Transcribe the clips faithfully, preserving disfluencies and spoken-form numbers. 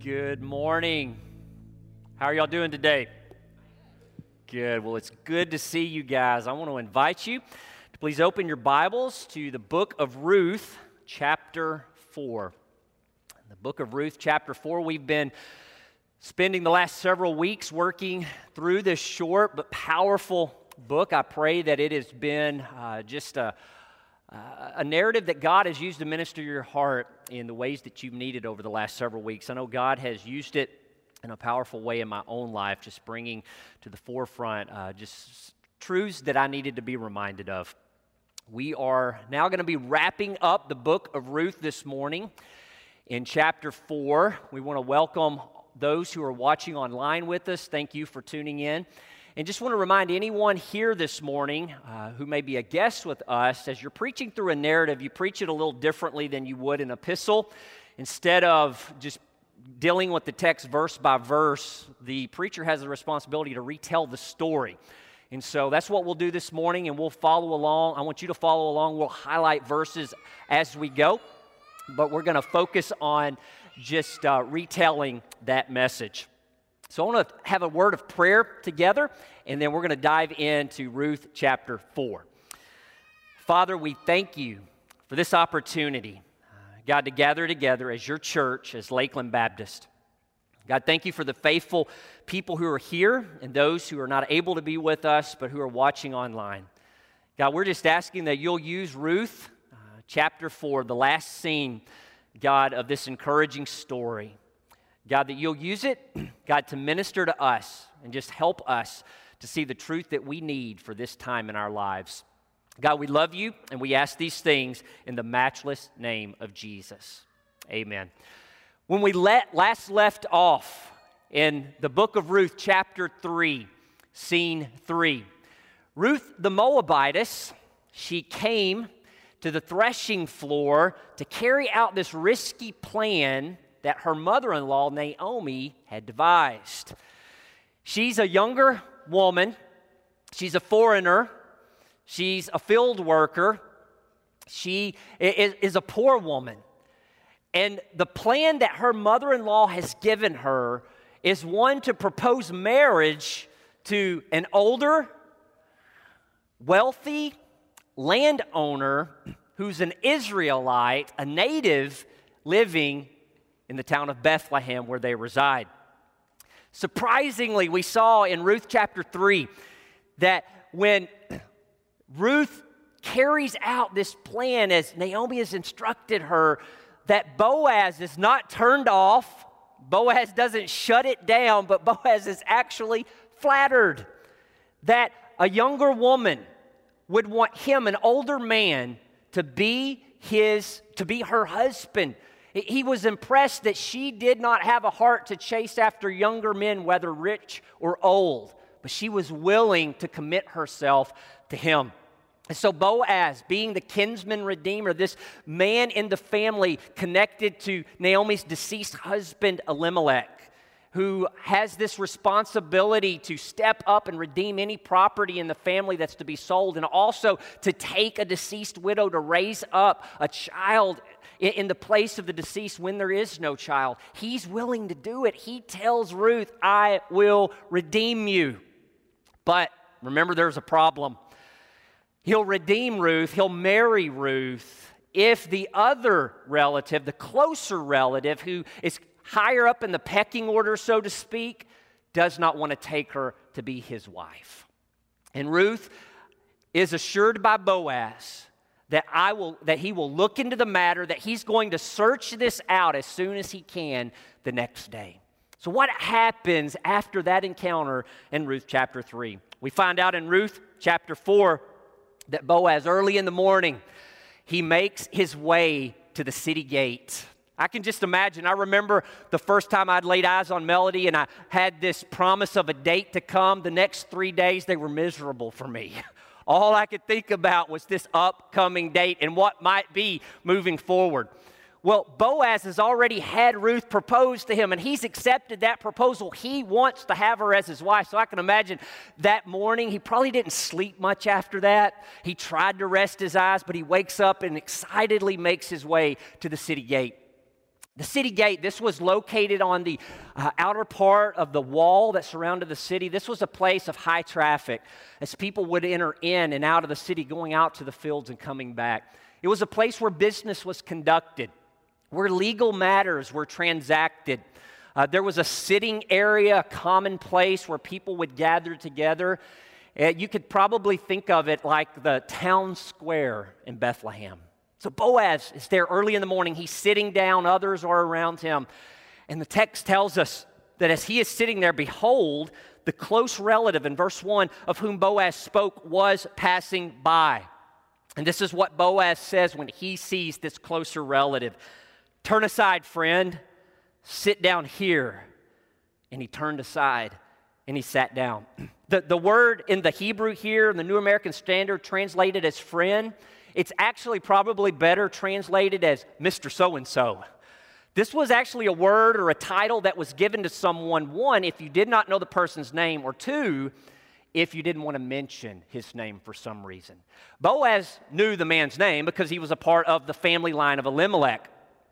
Good morning. How are y'all doing today? Good. Well, it's good to see you guys. I want to invite you to please open your Bibles to the book of Ruth, chapter four. The book of Ruth, chapter four. We've been spending the last several weeks working through this short but powerful book. I pray that it has been uh, just a Uh, a narrative that God has used to minister your heart in the ways that you've needed over the last several weeks. I know God has used it in a powerful way in my own life, just bringing to the forefront uh, just truths that I needed to be reminded of. We are now going to be wrapping up the book of Ruth this morning in chapter four. We want to welcome those who are watching online with us. Thank you for tuning in. And just want to remind anyone here this morning uh, who may be a guest with us, as you're preaching through a narrative, you preach it a little differently than you would an epistle. Instead of just dealing with the text verse by verse, the preacher has the responsibility to retell the story. And so that's what we'll do this morning, and we'll follow along. I want you to follow along. We'll highlight verses as we go, but we're going to focus on just uh, retelling that message. So I want to have a word of prayer together, and then we're going to dive into Ruth chapter four. Father, we thank you for this opportunity, uh, God, to gather together as your church, as Lakeland Baptist. God, thank you for the faithful people who are here and those who are not able to be with us, but who are watching online. God, we're just asking that you'll use Ruth uh, chapter four, the last scene, God, of this encouraging story. God, that you'll use it, God, to minister to us and just help us to see the truth that we need for this time in our lives. God, we love you, and we ask these things in the matchless name of Jesus. Amen. When we let, last left off in the book of Ruth, chapter three, scene three, Ruth the Moabitess, she came to the threshing floor to carry out this risky plan that her mother-in-law, Naomi, had devised. She's a younger woman. She's a foreigner. She's a field worker. She is, is a poor woman. And the plan that her mother-in-law has given her is one to propose marriage to an older, wealthy landowner who's an Israelite, a native living in the town of Bethlehem where they reside. Surprisingly, we saw in Ruth chapter three that when Ruth carries out this plan as Naomi has instructed her, that Boaz is not turned off. Boaz doesn't shut it down, but Boaz is actually flattered that a younger woman would want him, an older man, to be his, to be her husband. He was impressed that she did not have a heart to chase after younger men, whether rich or old, but she was willing to commit herself to him. And so Boaz, being the kinsman redeemer, this man in the family connected to Naomi's deceased husband Elimelech, who has this responsibility to step up and redeem any property in the family that's to be sold, and also to take a deceased widow to raise up a child in the place of the deceased when there is no child. He's willing to do it. He tells Ruth, I will redeem you. But remember, there's a problem. He'll redeem Ruth, he'll marry Ruth, if the other relative, the closer relative, who is higher up in the pecking order, so to speak, does not want to take her to be his wife. And Ruth is assured by Boaz that I will, that he will look into the matter, that he's going to search this out as soon as he can the next day. So what happens after that encounter in Ruth chapter three? We find out in Ruth chapter four that Boaz, early in the morning, he makes his way to the city gate. I can just imagine. I remember the first time I'd laid eyes on Melody and I had this promise of a date to come. The next three days, they were miserable for me. All I could think about was this upcoming date and what might be moving forward. Well, Boaz has already had Ruth propose to him, and he's accepted that proposal. He wants to have her as his wife. So I can imagine that morning, he probably didn't sleep much after that. He tried to rest his eyes, but he wakes up and excitedly makes his way to the city gate. The city gate, this was located on the uh, outer part of the wall that surrounded the city. This was a place of high traffic as people would enter in and out of the city, going out to the fields and coming back. It was a place where business was conducted, where legal matters were transacted. Uh, there was a sitting area, a common place where people would gather together. Uh, you could probably think of it like the town square in Bethlehem. So Boaz is there early in the morning. He's sitting down. Others are around him. And the text tells us that as he is sitting there, behold, the close relative in verse one of whom Boaz spoke was passing by. And this is what Boaz says when he sees this closer relative. Turn aside, friend. Sit down here. And he turned aside and he sat down. The, the word in the Hebrew here, in the New American Standard, translated as friend, it's actually probably better translated as Mister So-and-so. This was actually a word or a title that was given to someone, one, if you did not know the person's name, or two, if you didn't want to mention his name for some reason. Boaz knew the man's name because he was a part of the family line of Elimelech.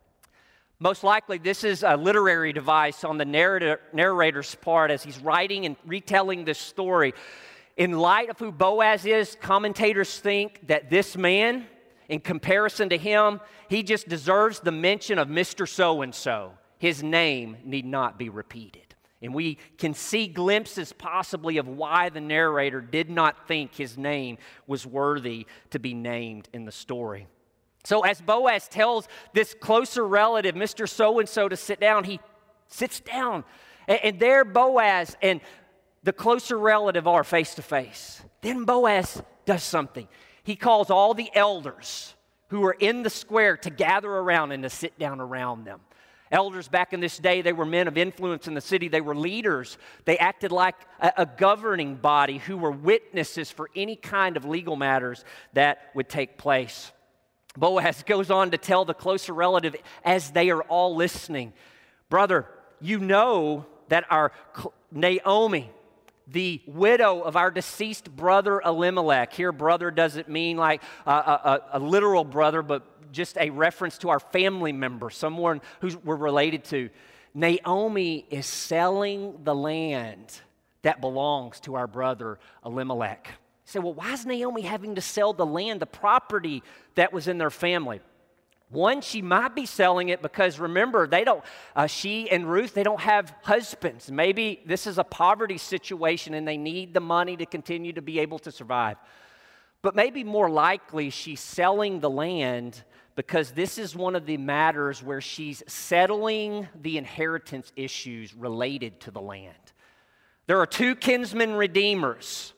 Most likely, this is a literary device on the narrator, narrator's part as he's writing and retelling this story. In light of who Boaz is, commentators think that this man, in comparison to him, he just deserves the mention of Mister So-and-so. His name need not be repeated. And we can see glimpses possibly of why the narrator did not think his name was worthy to be named in the story. So as Boaz tells this closer relative, Mister So-and-so, to sit down, he sits down. And, and there Boaz and the closer relative are face to face. Then Boaz does something. He calls all the elders who are in the square to gather around and to sit down around them. Elders back in this day, they were men of influence in the city. They were leaders. They acted like a, a governing body who were witnesses for any kind of legal matters that would take place. Boaz goes on to tell the closer relative as they are all listening, brother, you know that our Naomi, the widow of our deceased brother Elimelech. Here, brother doesn't mean like a, a, a literal brother, but just a reference to our family member, someone who we're related to. Naomi is selling the land that belongs to our brother Elimelech. You say, well, why is Naomi having to sell the land, the property that was in their family? One, she might be selling it because, remember, they don't. Uh, she and Ruth, they don't have husbands. Maybe this is a poverty situation and they need the money to continue to be able to survive. But maybe more likely, she's selling the land because this is one of the matters where she's settling the inheritance issues related to the land. There are two kinsman redeemers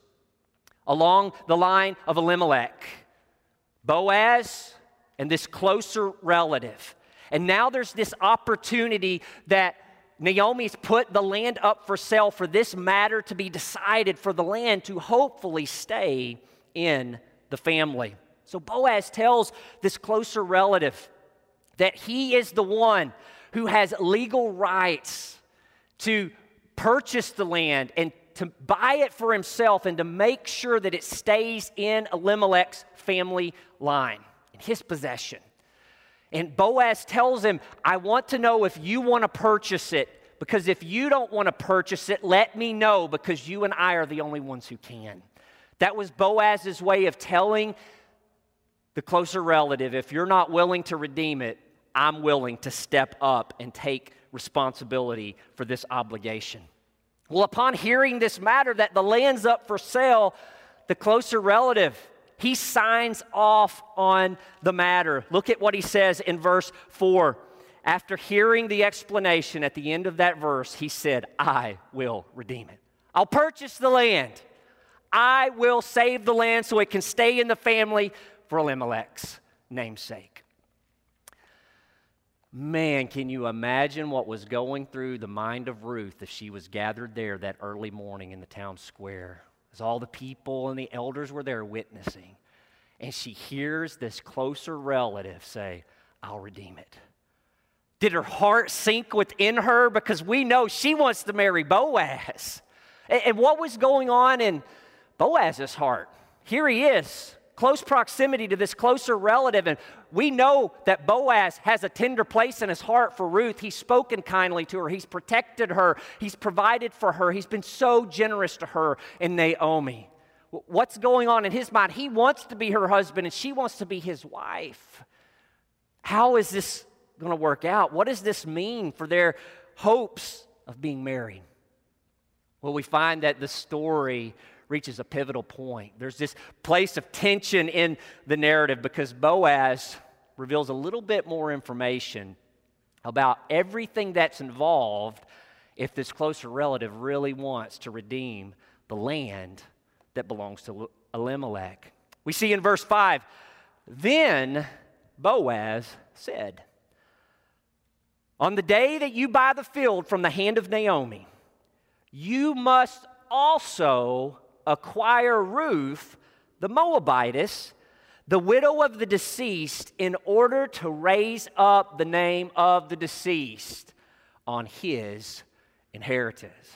along the line of Elimelech, Boaz and this closer relative. And now there's this opportunity that Naomi's put the land up for sale for this matter to be decided, for the land to hopefully stay in the family. So Boaz tells this closer relative that he is the one who has legal rights to purchase the land and to buy it for himself and to make sure that it stays in Elimelech's family line, his possession. And Boaz tells him, I want to know if you want to purchase it, because if you don't want to purchase it, let me know, because you and I are the only ones who can. That was Boaz's way of telling the closer relative, if you're not willing to redeem it, I'm willing to step up and take responsibility for this obligation. Well, upon hearing this matter that the land's up for sale, the closer relative, he signs off on the matter. Look at what he says in verse four. After hearing the explanation at the end of that verse, he said, I will redeem it. I'll purchase the land. I will save the land so it can stay in the family for Elimelech's namesake. Man, can you imagine what was going through the mind of Ruth as she was gathered there that early morning in the town square, as all the people and the elders were there witnessing, and she hears this closer relative say, I'll redeem it. Did her heart sink within her? Because we know she wants to marry Boaz. And what was going on in Boaz's heart? Here he is, close proximity to this closer relative, and we know that Boaz has a tender place in his heart for Ruth. He's spoken kindly to her. He's protected her. He's provided for her. He's been so generous to her and Naomi. What's going on in his mind? He wants to be her husband, and she wants to be his wife. How is this going to work out? What does this mean for their hopes of being married? Well, we find that the story reaches a pivotal point. There's this place of tension in the narrative because Boaz reveals a little bit more information about everything that's involved if this closer relative really wants to redeem the land that belongs to Elimelech. We see in verse five, then Boaz said, on the day that you buy the field from the hand of Naomi, you must also acquire Ruth, the Moabitess, the widow of the deceased, in order to raise up the name of the deceased on his inheritance.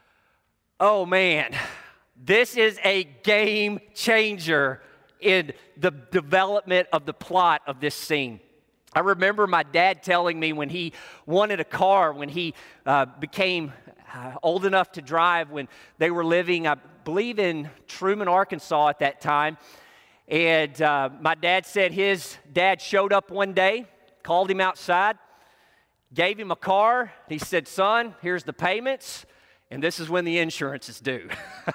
Oh man, this is a game changer in the development of the plot of this scene. I remember my dad telling me when he wanted a car, when he uh, became uh, old enough to drive, when they were living, I believe, in Truman, Arkansas at that time. And uh, my dad said his dad showed up one day, called him outside, gave him a car. He said, son, here's the payments, and this is when the insurance is due.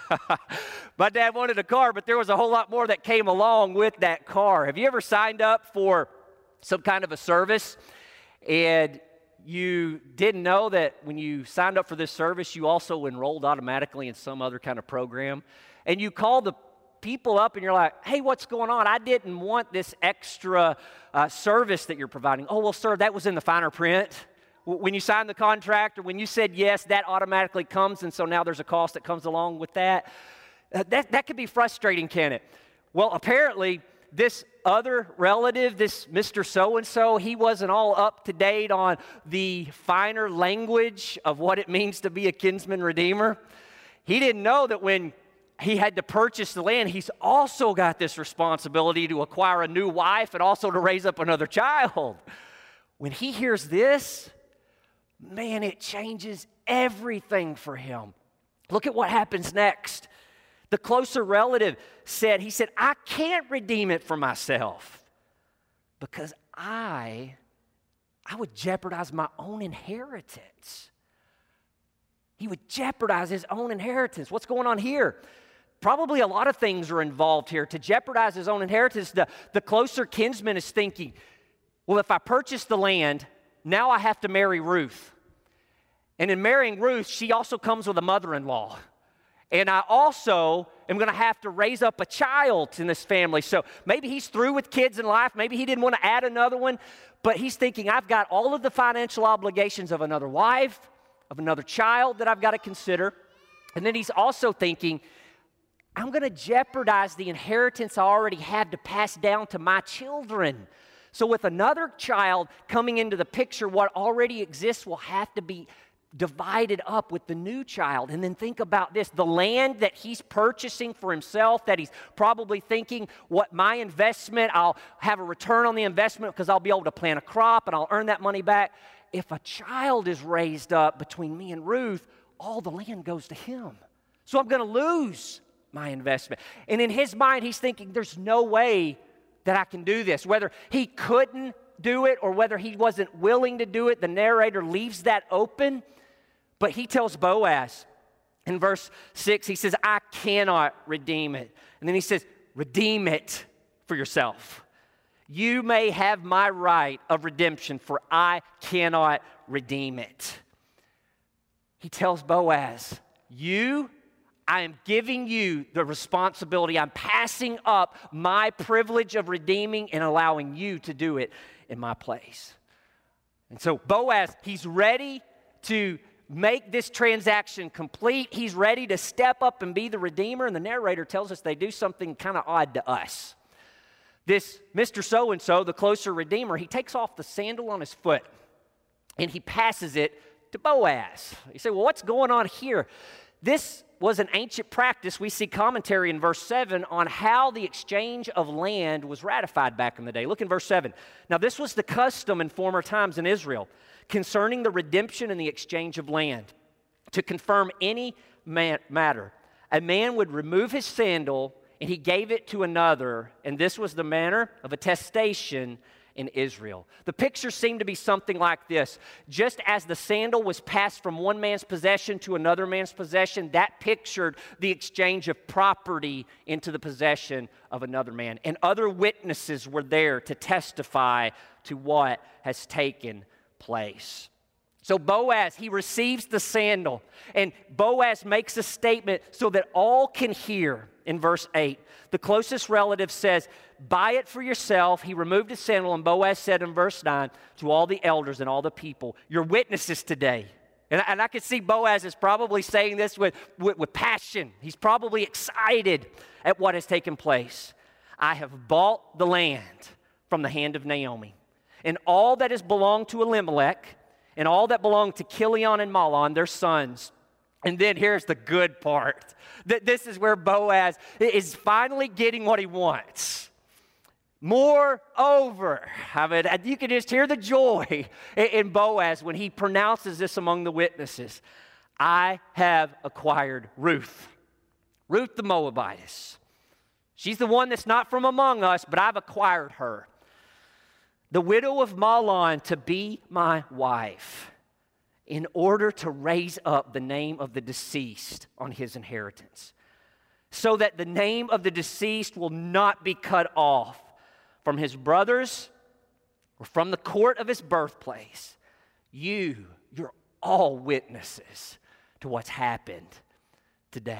My dad wanted a car, but there was a whole lot more that came along with that car. Have you ever signed up for some kind of a service, and you didn't know that when you signed up for this service, you also enrolled automatically in some other kind of program, and you call the people up and you're like, hey, what's going on? I didn't want this extra uh, service that you're providing. Oh, well, sir, that was in the finer print. When you signed the contract or when you said yes, that automatically comes, and so now there's a cost that comes along with that. Uh, that, that could be frustrating, can it? Well, apparently, this other relative, this Mister So-and-so, he wasn't all up to date on the finer language of what it means to be a kinsman redeemer. He didn't know that when he had to purchase the land, he's also got this responsibility to acquire a new wife and also to raise up another child. When he hears this, man, it changes everything for him. Look at what happens next. The closer relative said, he said, I can't redeem it for myself because I, I would jeopardize my own inheritance. He would jeopardize his own inheritance. What's going on here? Probably a lot of things are involved here. To jeopardize his own inheritance, the, the closer kinsman is thinking, well, if I purchase the land, now I have to marry Ruth. And in marrying Ruth, she also comes with a mother-in-law. And I also am going to have to raise up a child in this family. So maybe he's through with kids in life. Maybe he didn't want to add another one. But he's thinking, I've got all of the financial obligations of another wife, of another child that I've got to consider. And then he's also thinking, I'm going to jeopardize the inheritance I already had to pass down to my children. So with another child coming into the picture, what already exists will have to be divided up with the new child. And then think about this, the land that he's purchasing for himself, that he's probably thinking, what my investment, I'll have a return on the investment because I'll be able to plant a crop and I'll earn that money back. If a child is raised up between me and Ruth, all the land goes to him. So I'm going to lose my investment. And in his mind, he's thinking, there's no way that I can do this. Whether he couldn't do it or whether he wasn't willing to do it, the narrator leaves that open. But he tells Boaz in verse six, he says, I cannot redeem it. And then he says, redeem it for yourself. You may have my right of redemption, for I cannot redeem it. He tells Boaz, you, I am giving you the responsibility. I'm passing up my privilege of redeeming and allowing you to do it in my place. And so Boaz, he's ready to make this transaction complete. He's ready to step up and be the redeemer. And the narrator tells us they do something kind of odd to us. This Mister So-and-so, the closer redeemer, he takes off the sandal on his foot and he passes it to Boaz. You say, well, what's going on here? This was an ancient practice. We see commentary in verse seven on how the exchange of land was ratified back in the day. Look in verse seven. Now, this was the custom in former times in Israel concerning the redemption and the exchange of land. To confirm any man- matter, a man would remove his sandal and he gave it to another, and this was the manner of attestation in Israel. The picture seemed to be something like this. Just as the sandal was passed from one man's possession to another man's possession, that pictured the exchange of property into the possession of another man. And other witnesses were there to testify to what has taken place. So Boaz, he receives the sandal, and Boaz makes a statement so that all can hear. In verse eight, the closest relative says, buy it for yourself. He removed his sandal, and Boaz said in verse nine to all the elders and all the people, you're witnesses today. And, and I could see Boaz is probably saying this with, with, with passion. He's probably excited at what has taken place. I have bought the land from the hand of Naomi, and all that has belonged to Elimelech, and all that belonged to Chilion and Mahlon, their sons. And then here's the good part. This is where Boaz is finally getting what he wants. Moreover, I mean, you can just hear the joy in Boaz when he pronounces this among the witnesses. I have acquired Ruth, Ruth the Moabitess. She's the one that's not from among us, but I've acquired her, the widow of Mahlon, to be my wife, in order to raise up the name of the deceased on his inheritance, so that the name of the deceased will not be cut off from his brothers or from the court of his birthplace. You, you're all witnesses to what's happened today.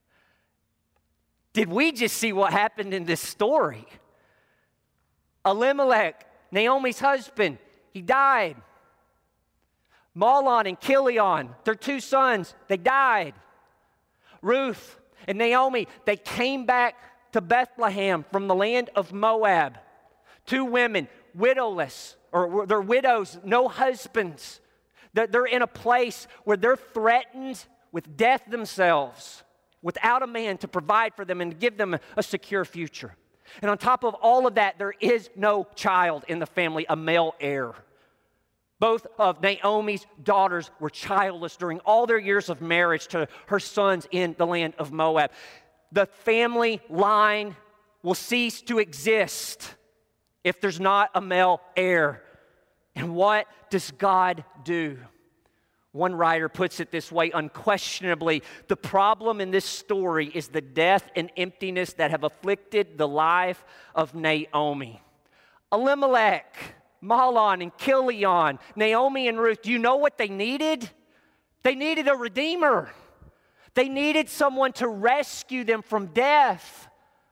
Did we just see what happened in this story? Elimelech, Naomi's husband, he died. Mahlon and Chilion, their two sons, they died. Ruth and Naomi, they came back to Bethlehem from the land of Moab. Two women, widowless, or they're widows, no husbands. They're in a place where they're threatened with death themselves, without a man to provide for them and to give them a secure future. And on top of all of that, there is no child in the family, a male heir. Both of Naomi's daughters were childless during all their years of marriage to her sons in the land of Moab. The family line will cease to exist if there's not a male heir. And what does God do? One writer puts it this way: unquestionably, the problem in this story is the death and emptiness that have afflicted the life of Naomi. Elimelech, Mahlon, and Chilion, Naomi and Ruth, do you know what they needed? They needed a redeemer. They needed someone to rescue them from death.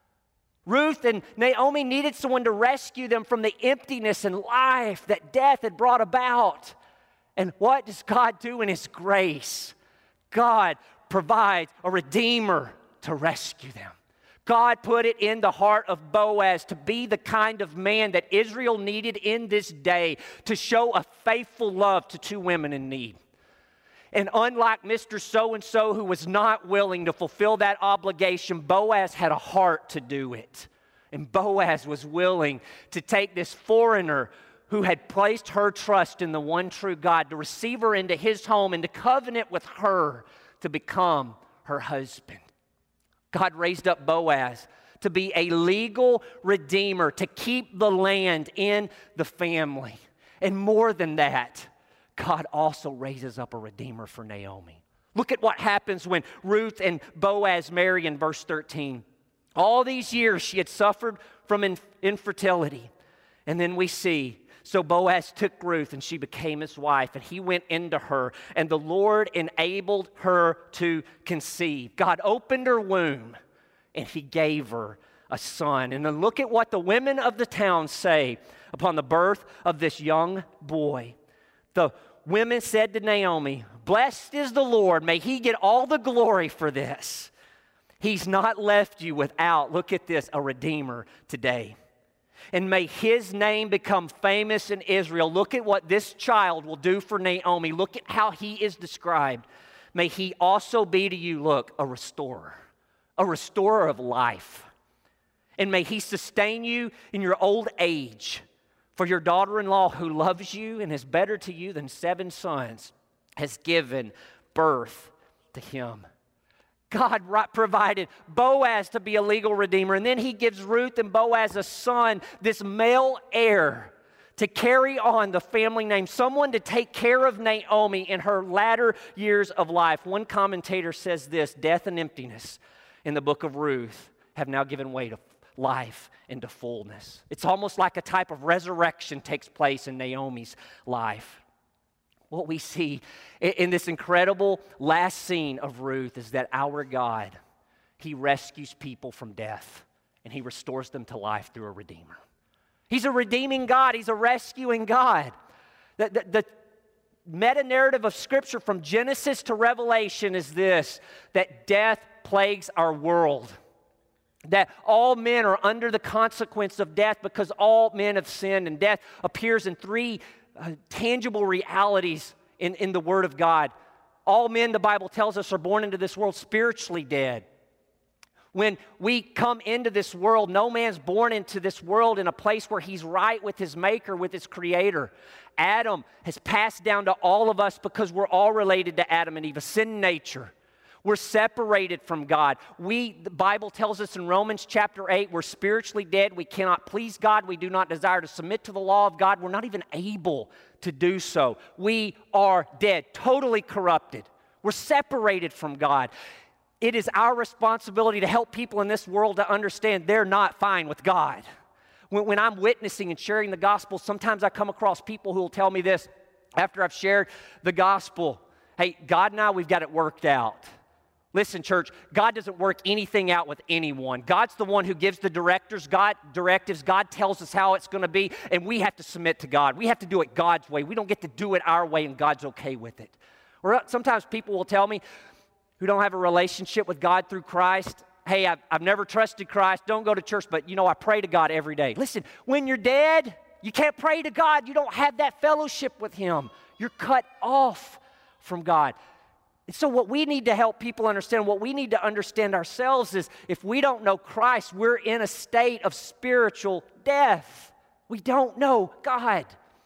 Ruth and Naomi needed someone to rescue them from the emptiness and life that death had brought about. And what does God do in His grace? God provides a redeemer to rescue them. God put it in the heart of Boaz to be the kind of man that Israel needed in this day to show a faithful love to two women in need. And unlike Mister So-and-so who was not willing to fulfill that obligation, Boaz had a heart to do it. And Boaz was willing to take this foreigner who had placed her trust in the one true God, to receive her into his home and to covenant with her to become her husband. God raised up Boaz to be a legal redeemer, to keep the land in the family. And more than that, God also raises up a redeemer for Naomi. Look at what happens when Ruth and Boaz marry in verse thirteen. All these years she had suffered from inf- infertility. And then we see, so Boaz took Ruth and she became his wife, and he went into her, and the Lord enabled her to conceive. God opened her womb and He gave her a son. And then look at what the women of the town say upon the birth of this young boy. The women said to Naomi, "Blessed is the Lord, may He get all the glory for this. He's not left you without," look at this, "a redeemer today. And may His name become famous in Israel." Look at what this child will do for Naomi. Look at how he is described. may he also be to you, look, a restorer, a restorer of life. And may he sustain you in your old age. For your daughter-in-law who loves you and is better to you than seven sons has given birth to him. God provided Boaz to be a legal redeemer, and then he gives Ruth and Boaz a son, this male heir, to carry on the family name, someone to take care of Naomi in her latter years of life. One commentator says this: death and emptiness in the book of Ruth have now given way to life and to fullness. It's almost like a type of resurrection takes place in Naomi's life. What we see in this incredible last scene of Ruth is that our God, he rescues people from death and he restores them to life through a redeemer. He's a redeeming God. He's a rescuing God. The, the, the meta-narrative of Scripture from Genesis to Revelation is this: that death plagues our world. That all men are under the consequence of death because all men have sinned, and death appears in three uh, tangible realities in, in the Word of God. All men, the Bible tells us, are born into this world spiritually dead. When we come into this world, no man's born into this world in a place where he's right with his Maker, with his Creator. Adam has passed down to all of us because we're all related to Adam and Eve, a sin nature. We're separated from God. We, the Bible tells us in Romans chapter eight, we're spiritually dead. We cannot please God. We do not desire to submit to the law of God. We're not even able to do so. We are dead, totally corrupted. We're separated from God. It is our responsibility to help people in this world to understand they're not fine with God. When, when I'm witnessing and sharing the gospel, sometimes I come across people who will tell me this after I've shared the gospel: hey, God and I, we've got it worked out. Listen, church, God doesn't work anything out with anyone. God's the one who gives the directors, God directives. God tells us how it's going to be, and we have to submit to God. We have to do it God's way. We don't get to do it our way, and God's okay with it. Or sometimes people will tell me who don't have a relationship with God through Christ, hey, I've, I've never trusted Christ, don't go to church, but, you know, I pray to God every day. Listen, when you're dead, you can't pray to God. You don't have that fellowship with Him. You're cut off from God. And so what we need to help people understand, what we need to understand ourselves is if we don't know Christ, we're in a state of spiritual death. We don't know God.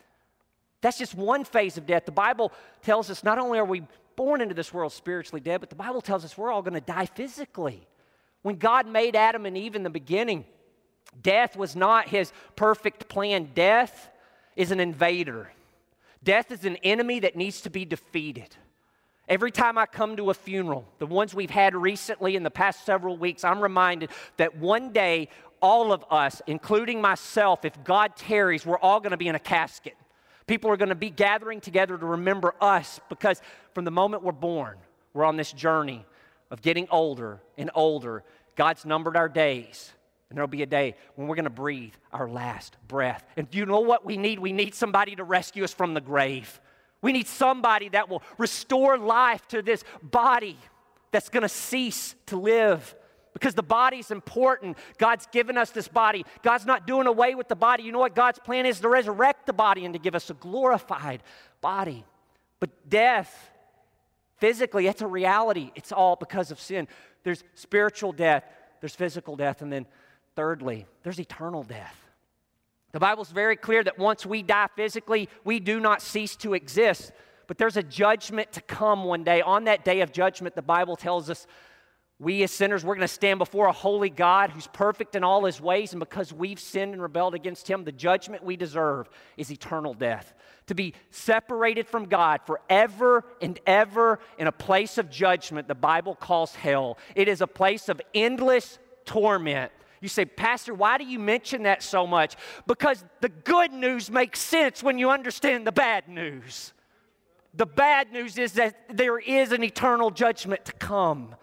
That's just one phase of death. The Bible tells us not only are we born into this world spiritually dead, but the Bible tells us we're all going to die physically. When God made Adam and Eve in the beginning, death was not His perfect plan. Death is an invader. Death is an enemy that needs to be defeated. Every time I come to a funeral, the ones we've had recently in the past several weeks, I'm reminded that one day, all of us, including myself, if God tarries, we're all going to be in a casket. People are going to be gathering together to remember us because from the moment we're born, we're on this journey of getting older and older. God's numbered our days, and there'll be a day when we're going to breathe our last breath. And you know what we need? We need somebody to rescue us from the grave. We need somebody that will restore life to this body that's going to cease to live. Because the body's important. God's given us this body. God's not doing away with the body. You know what God's plan is? To resurrect the body and to give us a glorified body. But death, physically, it's a reality. It's all because of sin. There's spiritual death. There's physical death. And then thirdly, there's eternal death. The Bible's very clear that once we die physically, we do not cease to exist. But there's a judgment to come one day. On that day of judgment, the Bible tells us we as sinners, we're going to stand before a holy God who's perfect in all His ways. And because we've sinned and rebelled against Him, the judgment we deserve is eternal death. To be separated from God forever and ever in a place of judgment, the Bible calls hell. It is a place of endless torment. You say, Pastor, why do you mention that so much? Because the good news makes sense when you understand the bad news. The bad news is that there is an eternal judgment to come.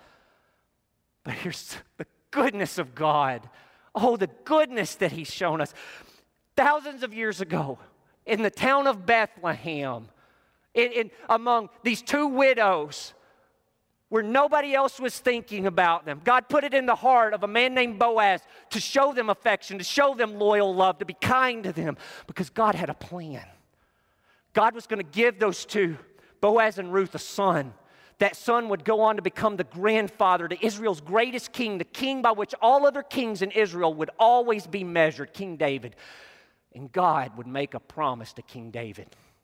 But here's the goodness of God. Oh, the goodness that He's shown us. Thousands of years ago, in the town of Bethlehem, in, in among these two widows, where nobody else was thinking about them, God put it in the heart of a man named Boaz to show them affection, to show them loyal love, to be kind to them, because God had a plan. God was going to give those two, Boaz and Ruth, a son That son would go on to become the grandfather to Israel's greatest king, the king by which all other kings in Israel would always be measured, King David. And God would make a promise to King David.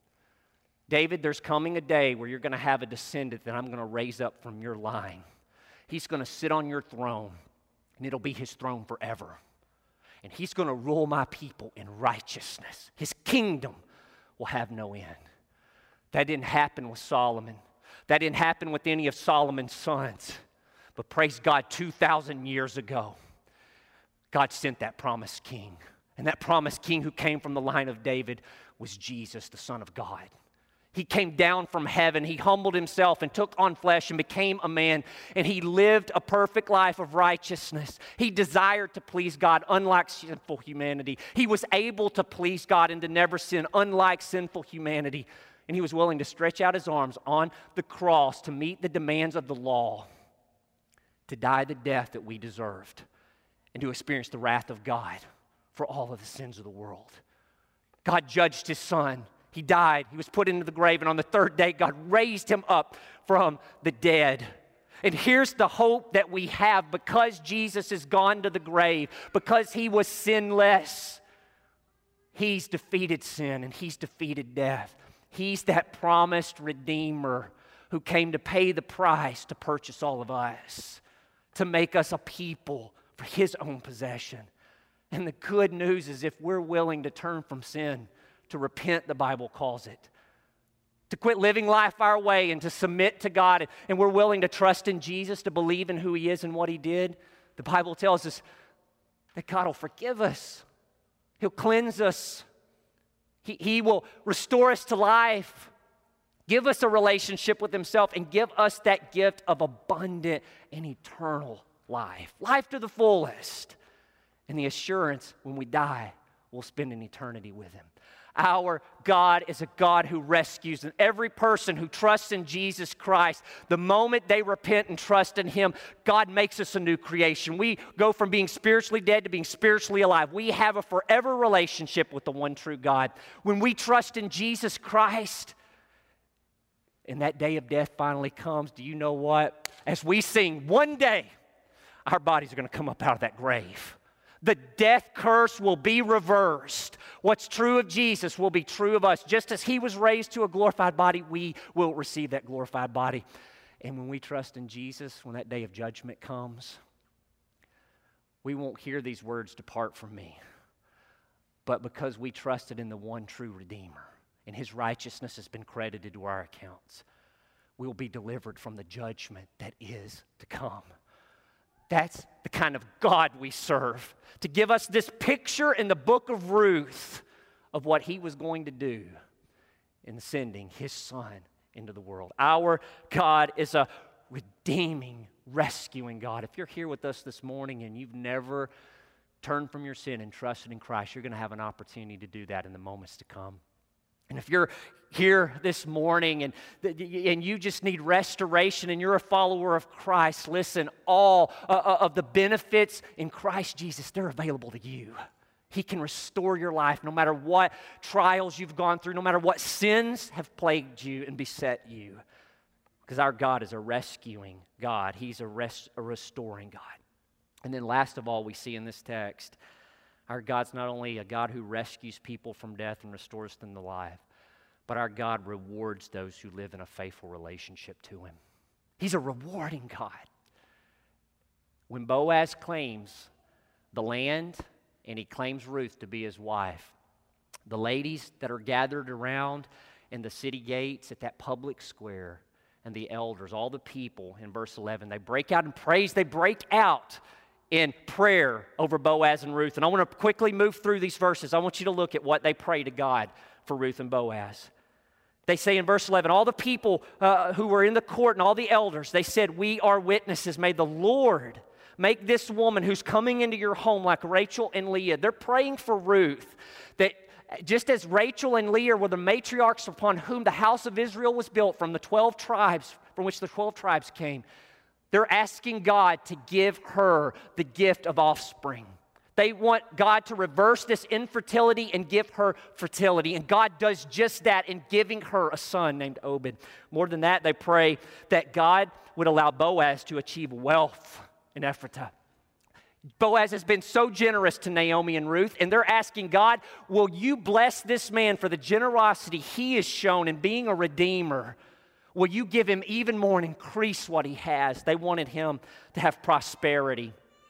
David, there's coming a day where you're going to have a descendant that I'm going to raise up from your line. He's going to sit on your throne, and it'll be his throne forever. And he's going to rule my people in righteousness. His kingdom will have no end. That didn't happen with Solomon. That didn't happen with any of Solomon's sons. But praise God, two thousand years ago, God sent that promised king. And that promised king who came from the line of David was Jesus, the Son of God. He came down from heaven. He humbled himself and took on flesh and became a man. And he lived a perfect life of righteousness. He desired to please God, unlike sinful humanity. He was able to please God and to never sin, unlike sinful humanity. And he was willing to stretch out his arms on the cross to meet the demands of the law, to die the death that we deserved, and to experience the wrath of God for all of the sins of the world. God judged his son. He died. He was put into the grave. And on the third day, God raised him up from the dead. And here's the hope that we have because Jesus has gone to the grave, because he was sinless. He's defeated sin and he's defeated death. He's that promised Redeemer who came to pay the price to purchase all of us, to make us a people for his own possession. And the good news is if we're willing to turn from sin, to repent, the Bible calls it, to quit living life our way and to submit to God, and we're willing to trust in Jesus, to believe in who he is and what he did, the Bible tells us that God will forgive us. He'll cleanse us. He, he will restore us to life, give us a relationship with himself, and give us that gift of abundant and eternal life, life to the fullest. And the assurance when we die, we'll spend an eternity with him. Our God is a God who rescues, and every person who trusts in Jesus Christ, the moment they repent and trust in him, God makes us a new creation. We go from being spiritually dead to being spiritually alive. We have a forever relationship with the one true God. When we trust in Jesus Christ, and that day of death finally comes, do you know what? As we sing, one day, our bodies are going to come up out of that grave. The death curse will be reversed. What's true of Jesus will be true of us. Just as he was raised to a glorified body, we will receive that glorified body. And when we trust in Jesus, when that day of judgment comes, we won't hear these words, "Depart from me." But because we trusted in the one true Redeemer, and his righteousness has been credited to our accounts, we will be delivered from the judgment that is to come. That's the kind of God we serve, to give us this picture in the book of Ruth of what he was going to do in sending his son into the world. Our God is a redeeming, rescuing God. If you're here with us this morning and you've never turned from your sin and trusted in Christ, you're going to have an opportunity to do that in the moments to come. And if you're here this morning and, and you just need restoration and you're a follower of Christ, listen, all uh, of the benefits in Christ Jesus, they're available to you. He can restore your life no matter what trials you've gone through, no matter what sins have plagued you and beset you. Because our God is a rescuing God. He's a, rest, a restoring God. And then last of all, we see in this text, our God's not only a God who rescues people from death and restores them to life, but our God rewards those who live in a faithful relationship to him. He's a rewarding God. When Boaz claims the land and he claims Ruth to be his wife, the ladies that are gathered around in the city gates at that public square and the elders, all the people in verse eleven, they break out in praise. They break out in prayer over Boaz and Ruth. And I want to quickly move through these verses. I want you to look at what they pray to God for Ruth and Boaz. They say in verse eleven, all the people uh, who were in the court and all the elders, they said, "We are witnesses. May the Lord make this woman who's coming into your home like Rachel and Leah." They're praying for Ruth, that just as Rachel and Leah were the matriarchs upon whom the house of Israel was built from the twelve tribes, from which the twelve tribes came, they're asking God to give her the gift of offspring. They want God to reverse this infertility and give her fertility. And God does just that in giving her a son named Obed. More than that, they pray that God would allow Boaz to achieve wealth in Ephratah. Boaz has been so generous to Naomi and Ruth, and they're asking God, will you bless this man for the generosity he has shown in being a redeemer? Will you give him even more and increase what he has? They wanted him to have prosperity.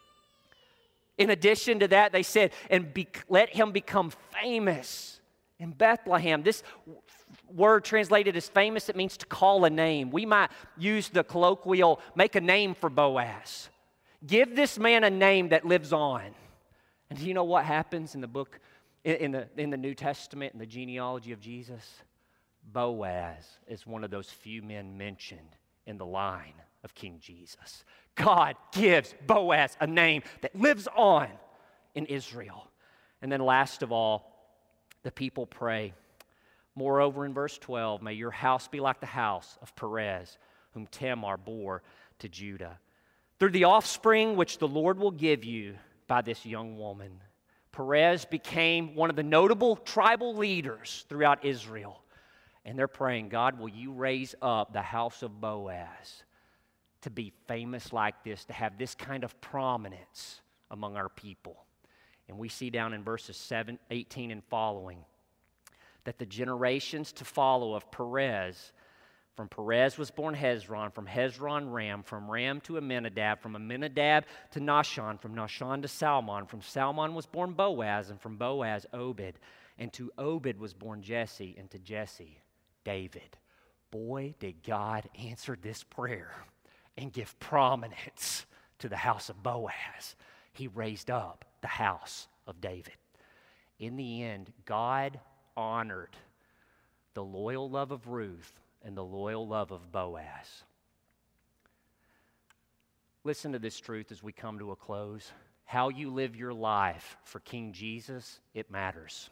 In addition to that, they said, and be, let him become famous in Bethlehem. This word translated as famous, it means to call a name. We might use the colloquial, make a name for Boaz. Give this man a name that lives on. And do you know what happens in the book, in the, in the New Testament, in the genealogy of Jesus? Boaz is one of those few men mentioned in the line of King Jesus. God gives Boaz a name that lives on in Israel. And then last of all, the people pray. Moreover, in verse twelve, may your house be like the house of Perez, whom Tamar bore to Judah. Through the offspring which the Lord will give you by this young woman. Perez became one of the notable tribal leaders throughout Israel. And they're praying, God, will you raise up the house of Boaz to be famous like this, to have this kind of prominence among our people. And we see down in verses seven, eighteen and following that the generations to follow of Perez, from Perez was born Hezron, from Hezron Ram, from Ram to Amminadab, from Amminadab to Nahshon, from Nahshon to Salmon, from Salmon was born Boaz, and from Boaz Obed, and to Obed was born Jesse, and to Jesse David. Boy, did God answer this prayer and give prominence to the house of Boaz. He raised up the house of David. In the end, God honored the loyal love of Ruth and the loyal love of Boaz. Listen to this truth as we come to a close. How you live your life for King Jesus, it matters.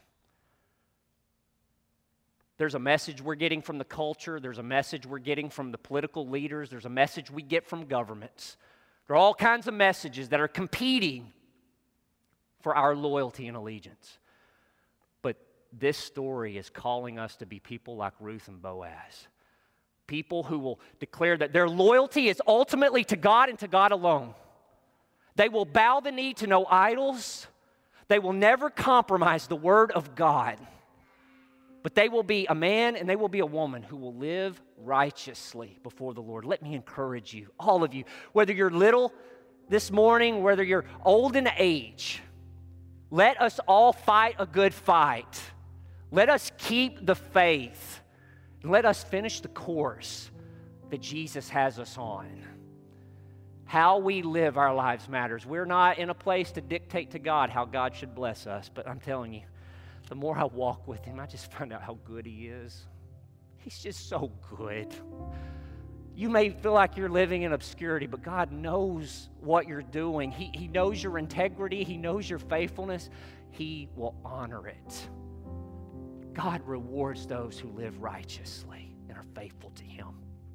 There's a message we're getting from the culture. There's a message we're getting from the political leaders. There's a message we get from governments. There are all kinds of messages that are competing for our loyalty and allegiance. But this story is calling us to be people like Ruth and Boaz. People who will declare that their loyalty is ultimately to God and to God alone. They will bow the knee to no idols. They will never compromise the word of God. But they will be a man and they will be a woman who will live righteously before the Lord. Let me encourage you, all of you, whether you're little this morning, whether you're old in age, let us all fight a good fight. Let us keep the faith. And let us finish the course that Jesus has us on. How we live our lives matters. We're not in a place to dictate to God how God should bless us, but I'm telling you, the more I walk with Him, I just find out how good He is. He's just so good. You may feel like you're living in obscurity, but God knows what you're doing. He, he knows your integrity. He knows your faithfulness. He will honor it. God rewards those who live righteously and are faithful to Him.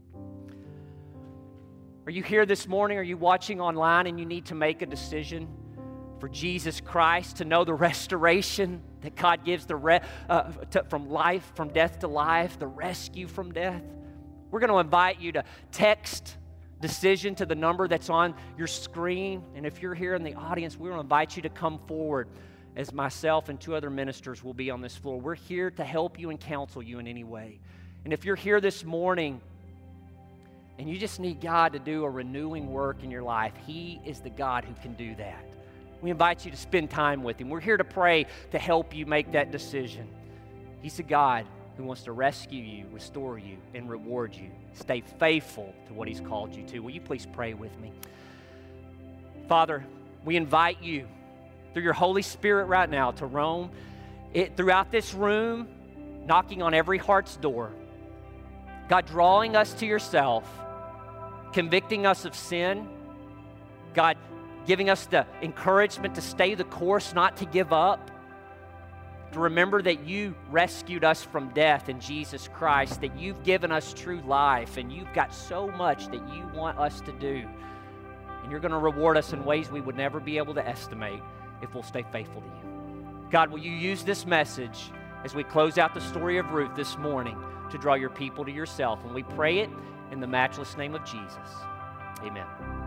Are you here this morning? Are you watching online and you need to make a decision for Jesus Christ, to know the restoration that God gives the re- uh, to, from life, from death to life, the rescue from death? We're going to invite you to text decision to the number that's on your screen. And if you're here in the audience, we're going to invite you to come forward as myself and two other ministers will be on this floor. We're here to help you and counsel you in any way. And if you're here this morning and you just need God to do a renewing work in your life, He is the God who can do that. We invite you to spend time with Him. We're here to pray to help you make that decision. He's a God who wants to rescue you, restore you, and reward you. Stay faithful to what He's called you to. Will you please pray with me? Father, we invite you through your Holy Spirit right now to roam it throughout this room, knocking on every heart's door. God, drawing us to yourself, convicting us of sin. God, giving us the encouragement to stay the course, not to give up. To remember that you rescued us from death in Jesus Christ, that you've given us true life, and you've got so much that you want us to do. And you're going to reward us in ways we would never be able to estimate. if we'll stay faithful to you. God, will you use this message as we close out the story of Ruth this morning to draw your people to yourself? And we pray it in the matchless name of Jesus. Amen.